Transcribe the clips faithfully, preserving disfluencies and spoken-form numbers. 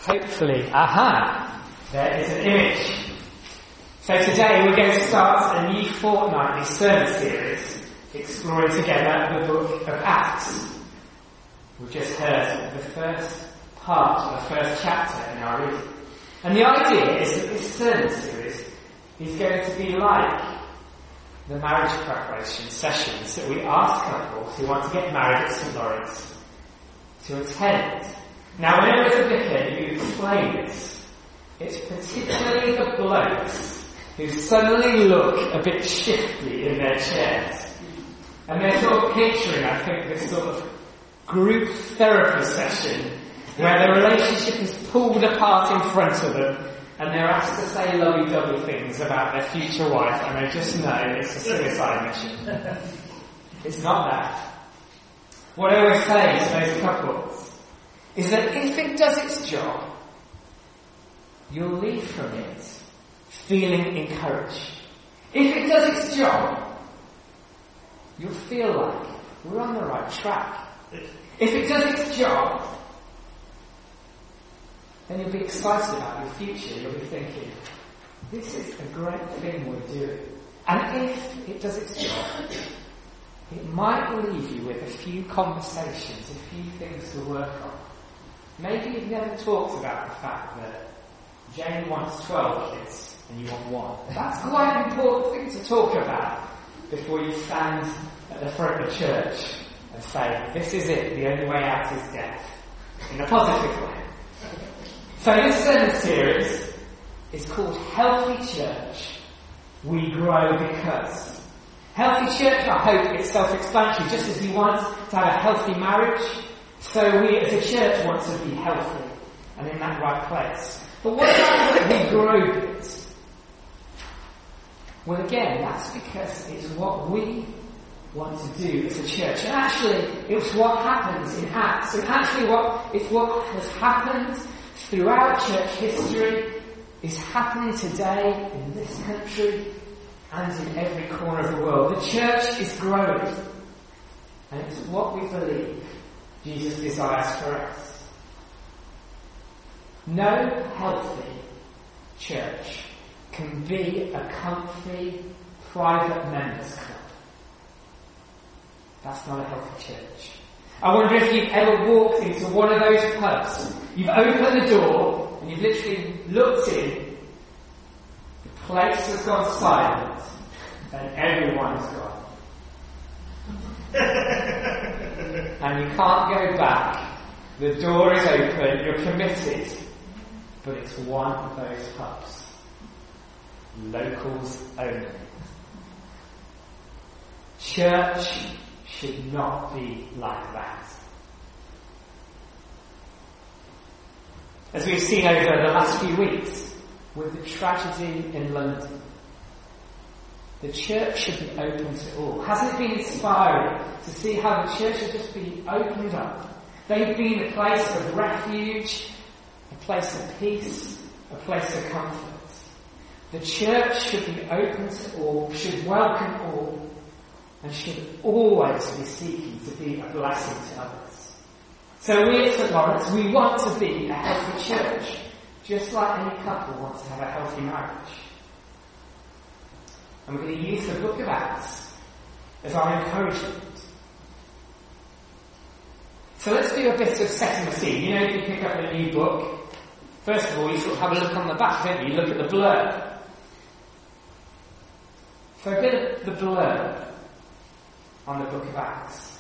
Hopefully, aha, there is an image. So today we're going to start a new fortnightly sermon series exploring together the book of Acts. We've just heard the first part of the first chapter in our reading. And the idea is that this sermon series is going to be like the marriage preparation sessions that we ask couples who want to get married at St Lawrence to attend. Now, whenever as a vicar you explain this, it's particularly the blokes who suddenly look a bit shifty in their chairs. And they're sort of picturing, I think, this sort of group therapy session where the relationship is pulled apart in front of them and they're asked to say lovey-dovey things about their future wife and they just know it's a suicide mission. It's not that. What I always say to those couples is that if it does its job, you'll leave from it feeling encouraged. If it does its job, you'll feel like we're on the right track. If it does its job, then you'll be excited about your future. You'll be thinking, this is a great thing we're doing. And if it does its job, it might leave you with a few conversations, a few things to work on. Maybe you've never talked about the fact that Jane wants twelve kids and you want one. That's quite an important thing to talk about before you stand at the front of church and say, this is it, the only way out is death. In a positive way. So this sermon series is called Healthy Church, We Grow Because. Healthy Church, I hope it's self-explanatory. Just as we want to have a healthy marriage, so we as a church want to be healthy and in that right place. But what about that we grow this? Well, again, that's because it's what we want to do as a church. And actually, it's what happens in Acts. And actually, what it's what has happened throughout church history is happening today in this country and in every corner of the world. The church is growing. And it's what we believe Jesus desires for us. No healthy church can be a comfy, private members club. That's not a healthy church. I wonder if you've ever walked into one of those pubs. You've opened the door and you've literally looked in. The place has gone silent and everyone's gone. And you can't go back. The door is open, you're committed. But it's one of those pubs. Locals only. Church should not be like that. As we've seen over the last few weeks, with the tragedy in London, the church should be open to all. Hasn't it been inspiring to see how the church has just been opened up? They've been a place of refuge, a place of peace, a place of comfort. The church should be open to all, should welcome all, and should always be seeking to be a blessing to others. So we at St Lawrence, we want to be a healthy church, just like any couple wants to have a healthy marriage. And we're going to use the book of Acts as our encouragement. So let's do a bit of setting the scene. You know, if you pick up a new book, first of all, you sort of have a look on the back, don't you? You look at the blurb. So a bit of the blurb on the book of Acts.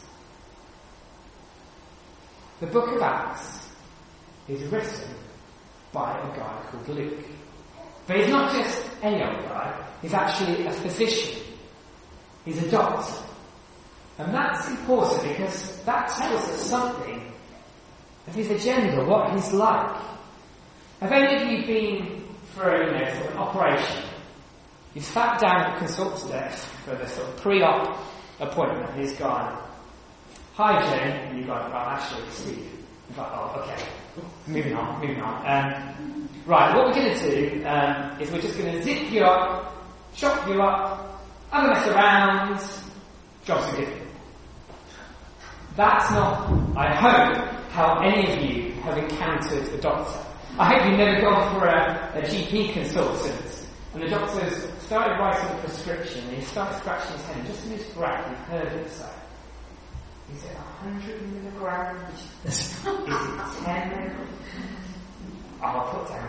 The book of Acts is written by a guy called Luke. But he's not just any old guy, he's actually a physician. He's a doctor. And that's important because that tells us something of his agenda, what he's like. Have any of you been for you know, for an operation? You sat down at the consultant's desk for the sort of pre-op appointment and he's gone, hi Jane, and you've gone, well actually Steve. You've gone, oh okay, moving on, moving on. Um, right, what we're going to do um, is we're just going to zip you up, chop you up, have a mess around, job's a good. That's not, I hope, how any of you have encountered a doctor. I hope you've never gone for a, a G P consultant and the doctor's started writing a prescription and he started scratching his head and just in his breath you've heard him say, is it one hundred milligrams? Is it ten milligrams? Oh, I'll put down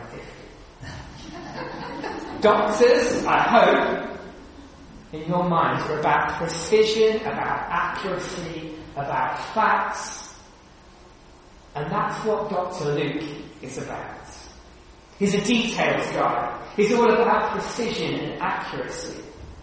fifty. Doctors, I hope, in your minds are about precision, about accuracy, about facts. And that's what Doctor Luke is about. He's a details guy. He's all about precision and accuracy.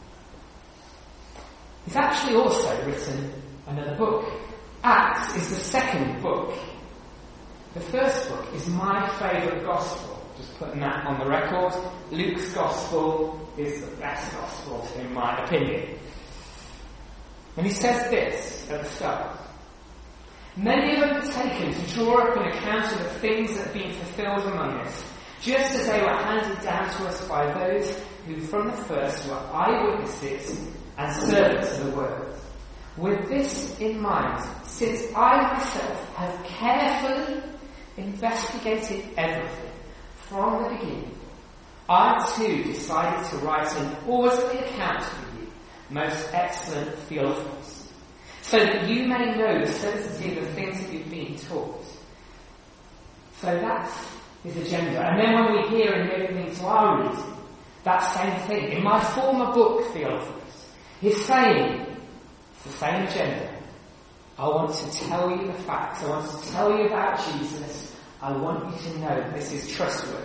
He's actually also written another book. Acts is the second book. The first book is my favourite gospel. Just putting that on the record. Luke's gospel is the best gospel in my opinion. And he says this at the start. Many of them are taken to draw up an account of the things that have been fulfilled among us, just as they were handed down to us by those who from the first were eyewitnesses and servants of the word. With this in mind, since I myself have carefully investigated everything from the beginning, I too decided to write an orderly account for you, most excellent Theophilus, so that you may know the certainty of the things that you've been taught. So that's his agenda. And then when we hear in the opening to our reading, that same thing. In my former book, Theophilus, he's saying, it's the same agenda. I want to tell you the facts. I want to tell you about Jesus. I want you to know that this is trustworthy.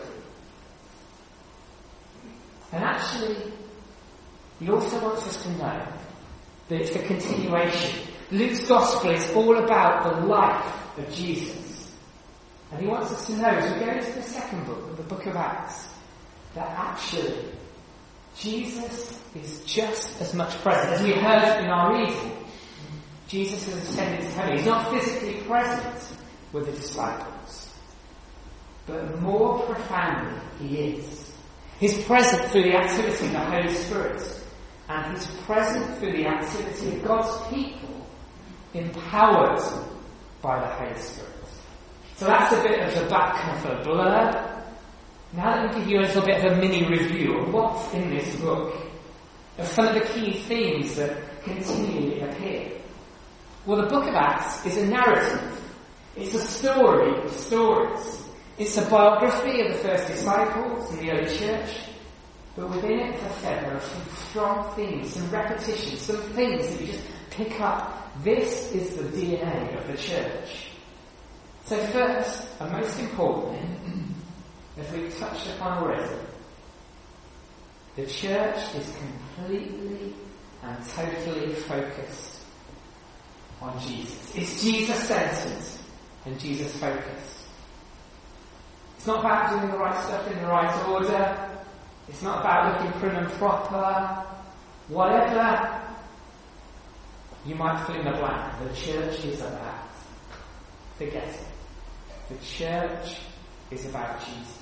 And actually, he also wants us to know that it's a continuation. Luke's gospel is all about the life of Jesus. And he wants us to know, as we go into the second book, the book of Acts, that actually Jesus is just as much present. As we heard in our reading, Jesus has ascended to heaven. He's not physically present with the disciples, but more profoundly he is. He's present through the activity of the Holy Spirit, and he's present through the activity of God's people, empowered by the Holy Spirit. So that's a bit of the back of a blurb. Now let me give you a little bit of a mini review of what's in this book, of some of the key themes that continually appear. Well, the book of Acts is a narrative. It's a story of stories. It's a biography of the first disciples and the early church. But within it, as I said, there are some strong themes, some repetitions, some things that you just pick up. This is the D N A of the church. So first, and most importantly, as we've touched upon already, the church is completely and totally focused on Jesus. It's Jesus-centered and Jesus-focused. It's not about doing the right stuff in the right order. It's not about looking prim and proper. Whatever you might fill in the blank, the church is about. Forget it. The church is about Jesus.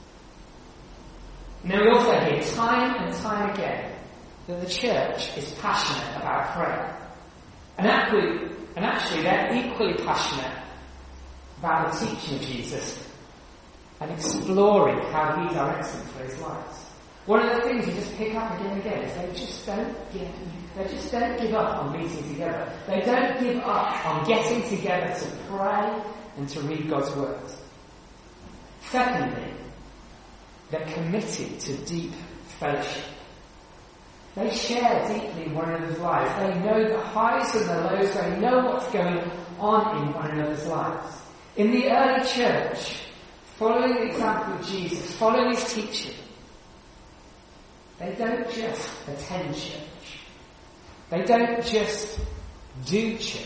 Now we also hear time and time again that the church is passionate about prayer. And actually, and actually they're equally passionate about the teaching of Jesus and exploring how he directs them for his lives. One of the things you just pick up again and again is they just don't give, they just don't give up on meeting together. They don't give up on getting together to pray and to read God's word. Secondly, they're committed to deep fellowship. They share deeply in one another's lives. They know the highs and the lows. They know what's going on in one another's lives. In the early church, following the example of Jesus, following his teaching, they don't just attend church. They don't just do church.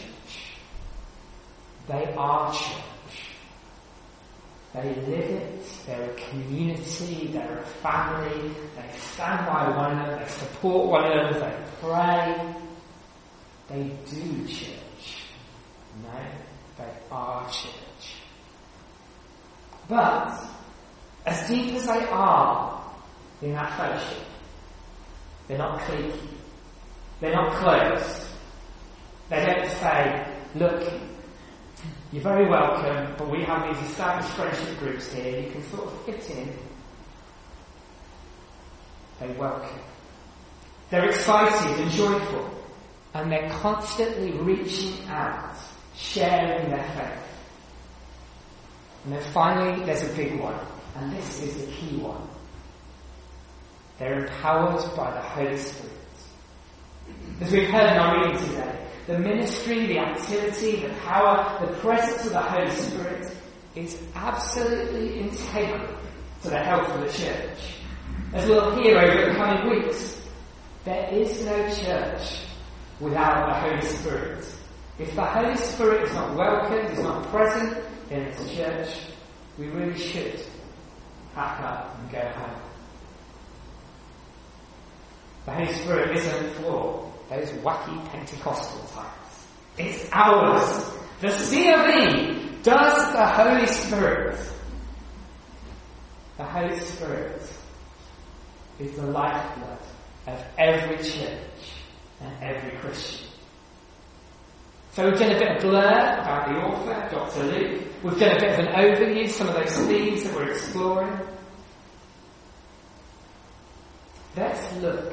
They are church. They live it. They're a community. They're a family. They stand by one another. They support one another. They pray. They do church. No, they are church. But as deep as they are in that fellowship, they're not cliquey. They're not closed. They don't say, look, You're very welcome, but we have these established friendship groups here. You can sort of fit in. They welcome. They're excited and joyful. And they're constantly reaching out, sharing their faith. And then finally, there's a big one. And this is the key one. They're empowered by the Holy Spirit. As we've heard in our reading today, the ministry, the activity, the power, the presence of the Holy Spirit is absolutely integral to the health of the church. As we'll hear over the coming weeks, there is no church without the Holy Spirit. If the Holy Spirit is not welcomed, is not present in its church, we really should pack up and go home. The Holy Spirit isn't for those wacky Pentecostal types. It's ours. The C of E does the Holy Spirit. The Holy Spirit is the lifeblood of every church and every Christian. So we've done a bit of blur about the author, Doctor Luke. We've done a bit of an overview, some of those themes that we're exploring. Let's look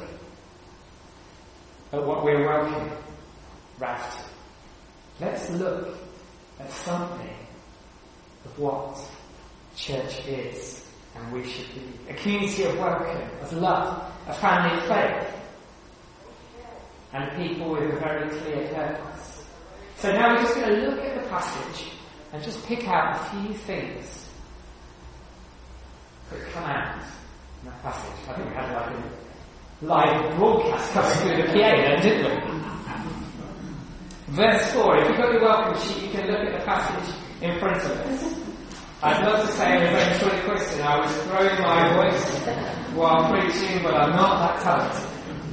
at what we're welcoming Ralph to. Let's look at something of what church is and we should be. A community of welcome, of love, a family of faith, and people with a very clear purpose. So now we're just going to look at the passage and just pick out a few things that come out in that passage. I think we had like a live broadcast coming through the P A then, didn't we? Verse four, if you've got your welcome sheet, you can look at the passage in front of us. I'd love to say as a short question, I was throwing my voice while preaching, but I'm not that talented.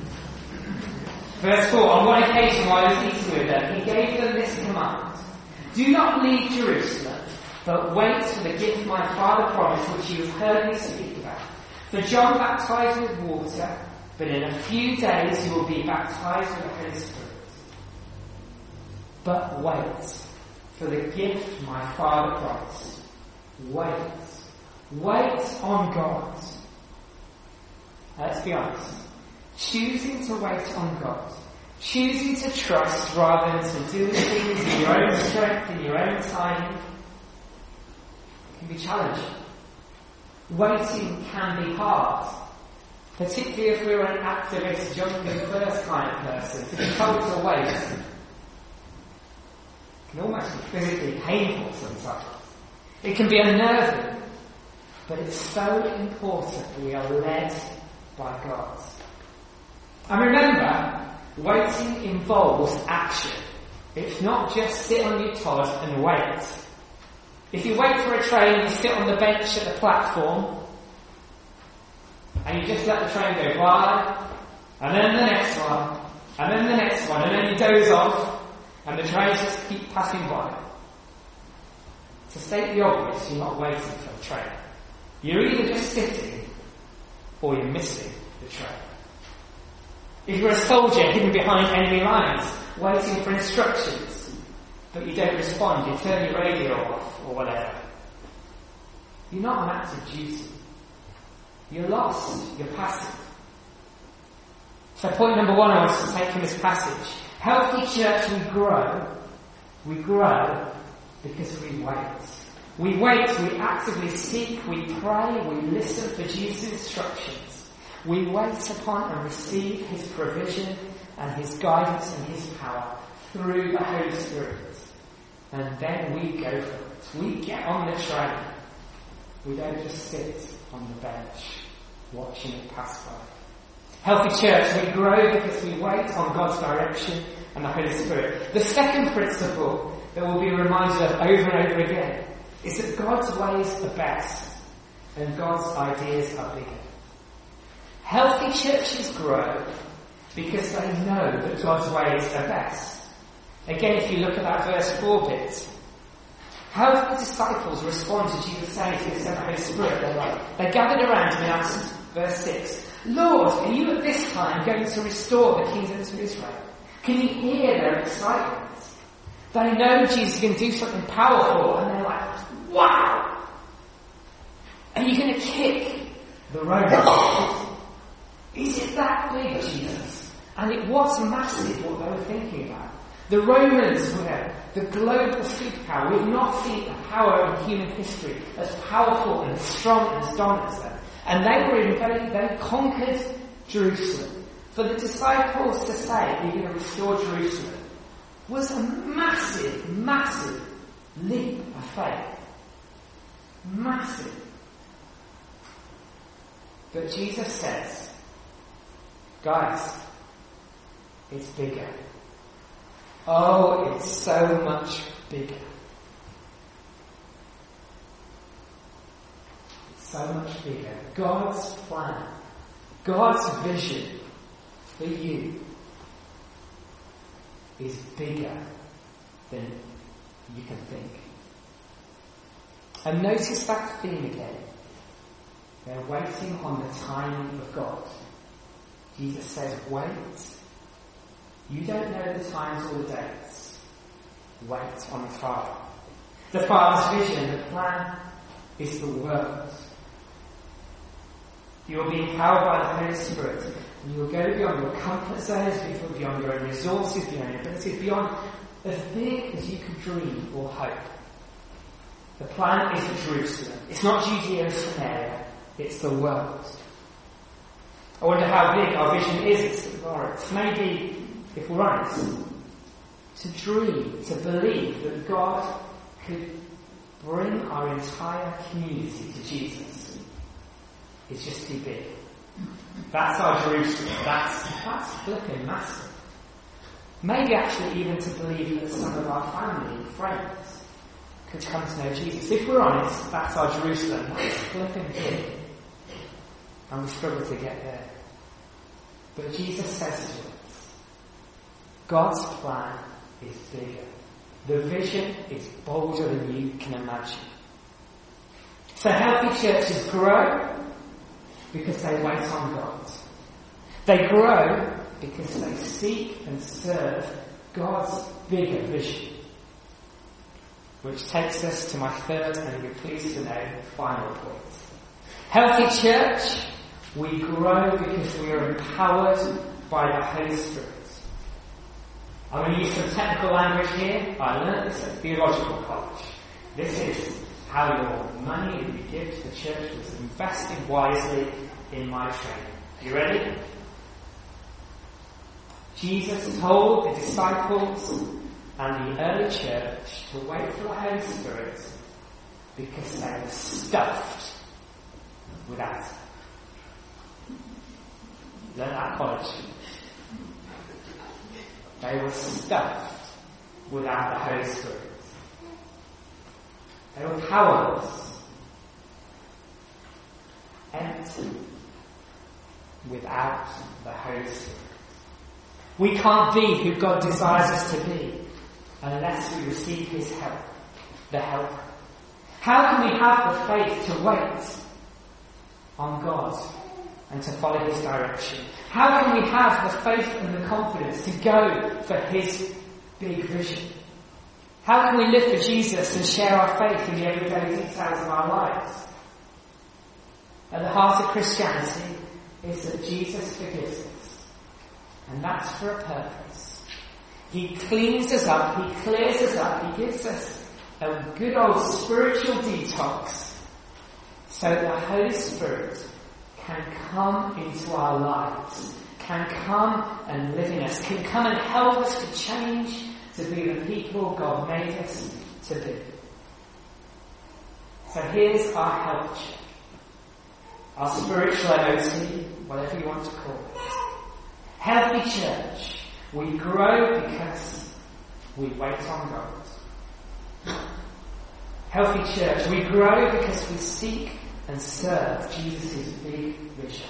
Verse four, on one occasion while he was eating with them, he gave them this command: do not leave Jerusalem, but wait for the gift my Father promised, which you have heard me speak about. For John baptized with water, but in a few days you will be baptized with the Holy Spirit. But wait for the gift my Father promised. Wait. Wait on God. Let's be honest. Choosing to wait on God, choosing to trust rather than to do things in your own strength, in your own time, can be challenging. Waiting can be hard, particularly if we're an activist, jumping first kind of person. To be told to wait can almost be physically painful sometimes. It can be unnerving, but it's so important that we are led by God. And remember, waiting involves action. It's not just sit on your Todd and wait. If you wait for a train, you sit on the bench at the platform, and you just let the train go by, and then the next one, and then the next one, and then you doze off, and the trains just keep passing by. To state the obvious, you're not waiting for the train. You're either just sitting, or you're missing the train. If you're a soldier hidden behind enemy lines, waiting for instructions, but you don't respond, you turn your radio off, or whatever, you're not on active duty. You're lost, you're passive. So point number one I want to take from this passage: healthy church, we grow. We grow because we wait. We wait, we actively seek, we pray, we listen for Jesus' instructions. We wait upon and receive his provision and his guidance and his power through the Holy Spirit. And then we go for it. We get on the train. We don't just sit on the bench watching it pass by. Healthy church, we grow because we wait on God's direction and the Holy Spirit. The second principle that we'll be reminded of over and over again is that God's ways are best and God's ideas are bigger. Healthy churches grow because they know that God's ways are best. Again, if you look at that verse four bit, how did the disciples respond to Jesus saying to the Holy Spirit? They're like, they gathered around him and asked, verse six, Lord, are you at this time going to restore the kingdom to Israel? Can you hear their excitement? They know Jesus is going to do something powerful, and they're like, wow! Are you going to kick the Romans? Is it that big, Jesus? And it was massive what they were thinking about. The Romans were the global superpower. We've not seen a power in human history as powerful and strong and as dominant as them. And they were invaded, they conquered Jerusalem. For the disciples to say, we're going to restore Jerusalem, was a massive, massive leap of faith. Massive. But Jesus says, guys, it's bigger. Oh, it's so much bigger. It's so much bigger. God's plan, God's vision for you is bigger than you can think. And notice that theme again. They're waiting on the timing of God. Jesus says, wait. You don't know the times or the dates. Wait on the Father. The Father's vision, the plan, is the world. You will be empowered by the Holy Spirit, and you will go beyond your comfort zones, beyond your own resources, beyond your abilities, beyond as big as you could dream or hope. The plan is Jerusalem. It's not Judea and Samaria, it's the world. I wonder how big our vision is at Lawrence. Maybe, if we're honest, to dream, to believe that God could bring our entire community to Jesus is just too big. That's our Jerusalem. That's, that's flipping massive. Maybe actually even to believe that some of our family and friends could come to know Jesus. If we're honest, that's our Jerusalem. That's flipping big. And we struggle to get there. But Jesus says to us, God's plan is bigger. The vision is bolder than you can imagine. So healthy churches grow because they wait on God. They grow because they seek and serve God's bigger vision. Which takes us to my third, and you're pleased to know, final point. Healthy church, we grow because we are empowered by the Holy Spirit. I'm going to use some technical language here. I learned this at theological college. This is how your money that you give to the church was invested wisely in my training. You ready? Jesus told the disciples and the early church to wait for the Holy Spirit because they were stuffed without it. Learn that at college. They were stuffed without the Holy Spirit. They were powerless, empty, without the Holy Spirit. We can't be who God desires us to be unless we receive His help, the helper. How can we have the faith to wait on God and to follow His direction? How can we have the faith and the confidence to go for His big vision? How can we live for Jesus and share our faith in the everyday details of our lives? At the heart of Christianity is that Jesus forgives us. And that's for a purpose. He cleans us up, He clears us up, He gives us a good old spiritual detox so that the Holy Spirit can come into our lives, can come and live in us, can come and help us to change, to be the people God made us to be. So here's our health check. Our spiritual M O T, whatever you want to call it. Healthy church. We grow because we wait on God. Healthy church. We grow because we seek and serve Jesus' big vision.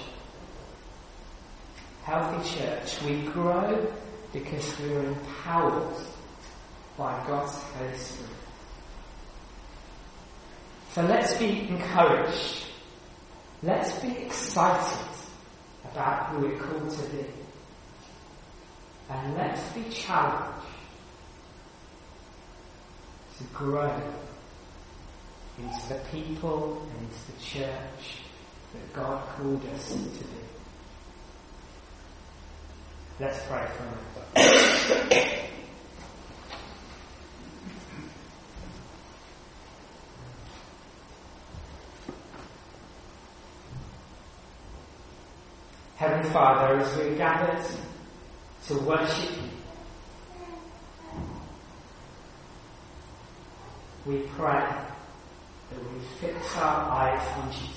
Healthy church. We grow because we are empowered by God's Holy Spirit. So let's be encouraged. Let's be excited about who we're called to be. And let's be challenged to grow into the people and into the church that God called us to be. Let's pray for a moment. Heavenly Father, as we're gathered to worship you, we pray that we fix our eyes on Jesus.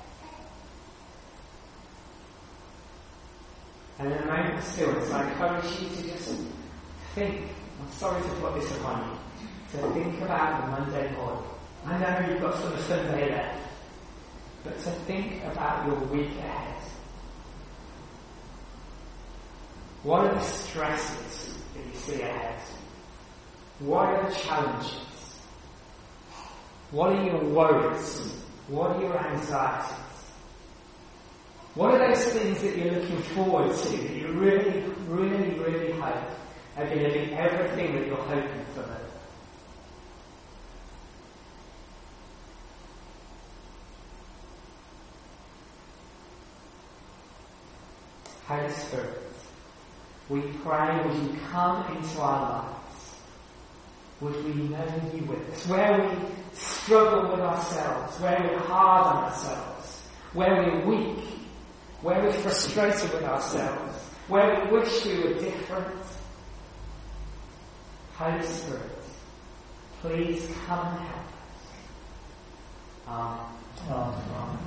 And in a moment of stillness, I encourage you to just think, I'm sorry to put this upon you, to think about the Monday morning. I know you've got some of Sunday left, but to think about your week ahead. What are the stresses that you see ahead? What are the challenges? What are your worries? What are your anxieties? What are those things that you're looking forward to, that you really, really, really hope are going to be everything that you're hoping for them? Holy Spirit, we pray, would you come into our lives? Would we know you with us? Where we struggle with ourselves, where we're hard on ourselves, where we're weak, where we're frustrated with ourselves, where we wish we were different. Holy Spirit, please come and help us. Amen. Amen.